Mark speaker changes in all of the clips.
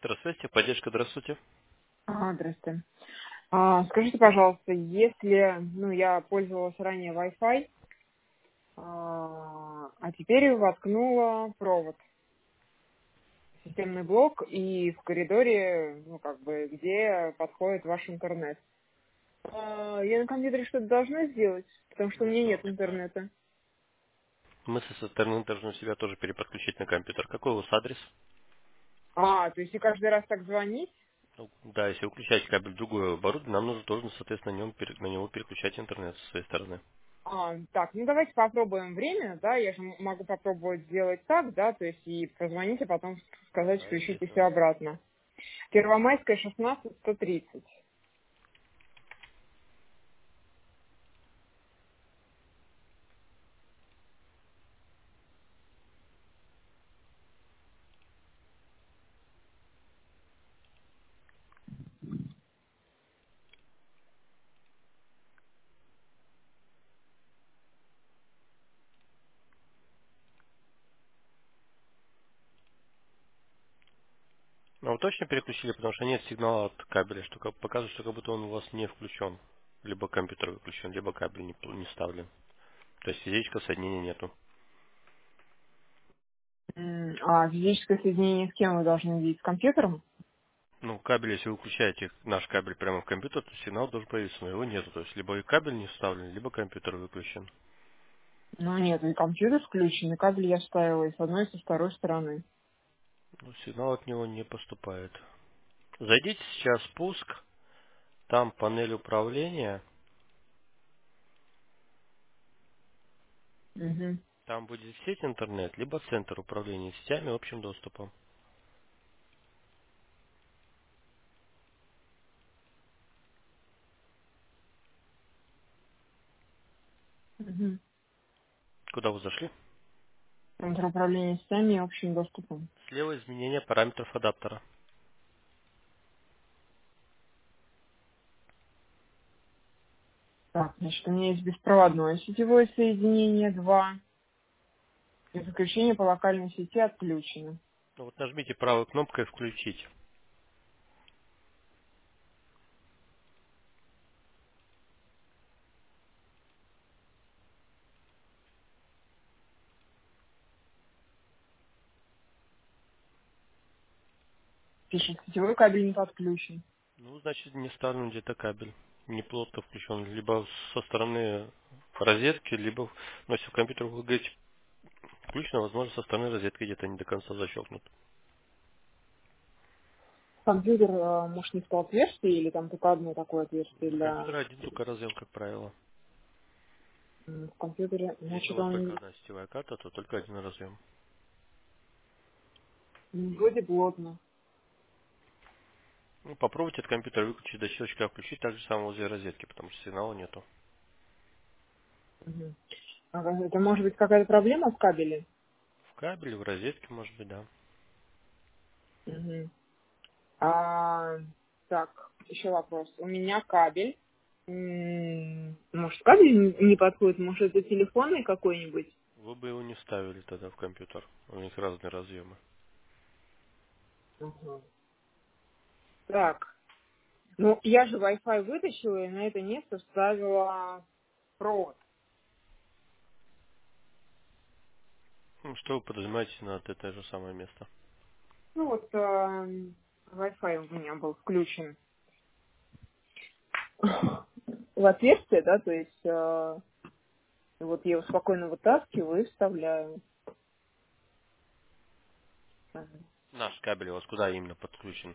Speaker 1: Спектр связи, поддержка, здравствуйте.
Speaker 2: Здравствуйте. Скажите, пожалуйста, если, я пользовалась ранее Wi-Fi, теперь воткнула провод, системный блок, и в коридоре, где подходит ваш интернет. Я на компьютере что-то должна сделать, потому что у меня нет интернета.
Speaker 1: Мы со стороны должны себя тоже переподключить на компьютер. Какой у вас адрес?
Speaker 2: То есть и каждый раз так звонить?
Speaker 1: Ну, да, если вы включаете кабель в другое оборудование, нам нужно тоже, соответственно, на него переключать интернет со своей стороны.
Speaker 2: Так, давайте попробуем время, да, я же могу попробовать сделать так, да, то есть и позвонить, а потом сказать,
Speaker 1: Да,
Speaker 2: включите все
Speaker 1: естественно.
Speaker 2: обратно. Первомайская, 16-130.
Speaker 1: Но вы точно переключили, потому что нет сигнала от кабеля, что показывает, что как будто он у вас не включен. Либо компьютер выключен, либо кабель не вставлен. То есть физического соединения нету.
Speaker 2: А физическое соединение с кем вы должны видеть? С компьютером?
Speaker 1: Ну, кабель, если вы включаете наш кабель прямо в компьютер, то сигнал должен появиться, но его нету. То есть либо и кабель не вставлен, либо компьютер выключен.
Speaker 2: Ну нет, и компьютер включен, и кабель я ставила и с одной, и со второй стороны.
Speaker 1: Ну, сигнал от него не поступает. Зайдите сейчас в пуск, там панель управления,
Speaker 2: Угу.
Speaker 1: там будет сеть интернет, либо центр управления сетями общим доступом.
Speaker 2: Угу.
Speaker 1: Куда вы зашли?
Speaker 2: Центр управления сетями и общим доступом.
Speaker 1: Слева изменение параметров адаптера.
Speaker 2: Так, значит, у меня есть беспроводное сетевое соединение 2, и подключение по локальной сети отключено.
Speaker 1: Ну, вот нажмите правой кнопкой «Включить».
Speaker 2: Пишет, сетевой кабель не подключен.
Speaker 1: Ну, значит, не вставлен где-то кабель. Не плотно включен. Либо со стороны розетки, либо, ну, если в компьютер вы говорите включено, возможно, со стороны розетки где-то не до конца защелкнут.
Speaker 2: Компьютер, может, не в то отверстие, или там только одно такое отверстие
Speaker 1: У
Speaker 2: для...
Speaker 1: компьютера один только разъем, как правило.
Speaker 2: В компьютере,
Speaker 1: Если у
Speaker 2: значит,
Speaker 1: вас только
Speaker 2: он
Speaker 1: одна сетевая карта, то только один разъем.
Speaker 2: вроде плотно.
Speaker 1: Ну, попробуйте от компьютера выключить до щелчка включить, так же самое возле розетки, потому что сигнала нету.
Speaker 2: Мгм. Это может быть какая-то проблема в кабеле?
Speaker 1: В кабеле, в розетке, может быть, да.
Speaker 2: Мгм. А, так, еще вопрос. У меня кабель. Может, кабель не подходит? Может, это телефонный какой-нибудь?
Speaker 1: Вы бы его не ставили тогда в компьютер. У них разные разъемы.
Speaker 2: Ага. Так, ну, я же Wi-Fi вытащила и на это место вставила провод.
Speaker 1: Ну, что вы подразумеваете на это же самое место?
Speaker 2: Ну, вот Wi-Fi у меня был включен в отверстие, да, то есть вот я его спокойно вытаскиваю и вставляю.
Speaker 1: Наш кабель у вас куда именно подключен?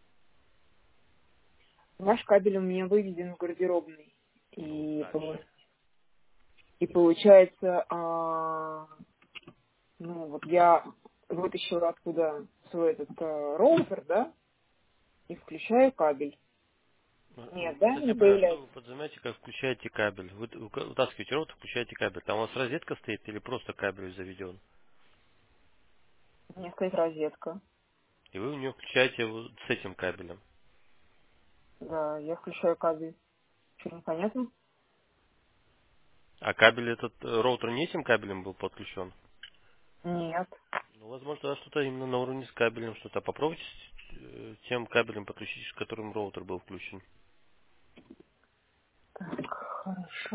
Speaker 2: Ваш кабель у меня выведен в гардеробный.
Speaker 1: Ну,
Speaker 2: И,
Speaker 1: дальше.
Speaker 2: и получается, ну вот я вытащила оттуда свой этот роутер, да, и включаю кабель. Нет, да,
Speaker 1: Кстати
Speaker 2: не
Speaker 1: говоря, что
Speaker 2: появляется.
Speaker 1: вы подразумеваете, как включаете кабель? Вы вытаскиваете роутер, включаете кабель. Там у вас розетка стоит или просто кабель заведен?
Speaker 2: У меня стоит розетка.
Speaker 1: И вы в нее включаете вот с этим кабелем.
Speaker 2: Да, я включаю кабель. Что, непонятно?
Speaker 1: А кабель этот, роутер не этим кабелем был подключен?
Speaker 2: Нет.
Speaker 1: Ну, возможно, тогда что-то именно на уровне с кабелем что-то. Попробуйте тем кабелем подключитесь, к которым роутер был включен.
Speaker 2: Так, хорошо.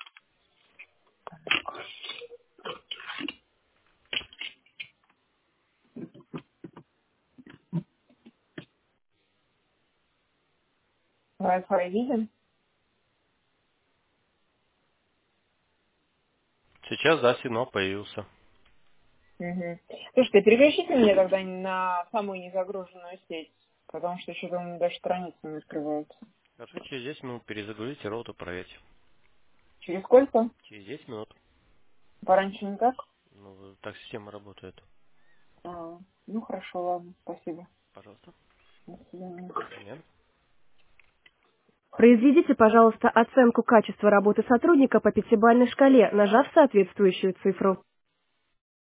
Speaker 2: Wi-Fi виден?
Speaker 1: Сейчас, да, сигнал появился.
Speaker 2: Угу. Слушайте, переключите меня тогда на самую незагруженную сеть, потому что что-то у меня даже страницы не открываются.
Speaker 1: Хорошо, через 10 минут перезагрузите роутер, проверьте.
Speaker 2: Через сколько?
Speaker 1: Через 10 минут.
Speaker 2: Пораньше никак?
Speaker 1: Ну, так система работает.
Speaker 2: Ну хорошо, ладно, спасибо.
Speaker 1: Пожалуйста.
Speaker 2: До свидания.
Speaker 1: До свидания.
Speaker 3: Произведите, пожалуйста, оценку качества работы сотрудника по пятибалльной шкале, нажав соответствующую цифру.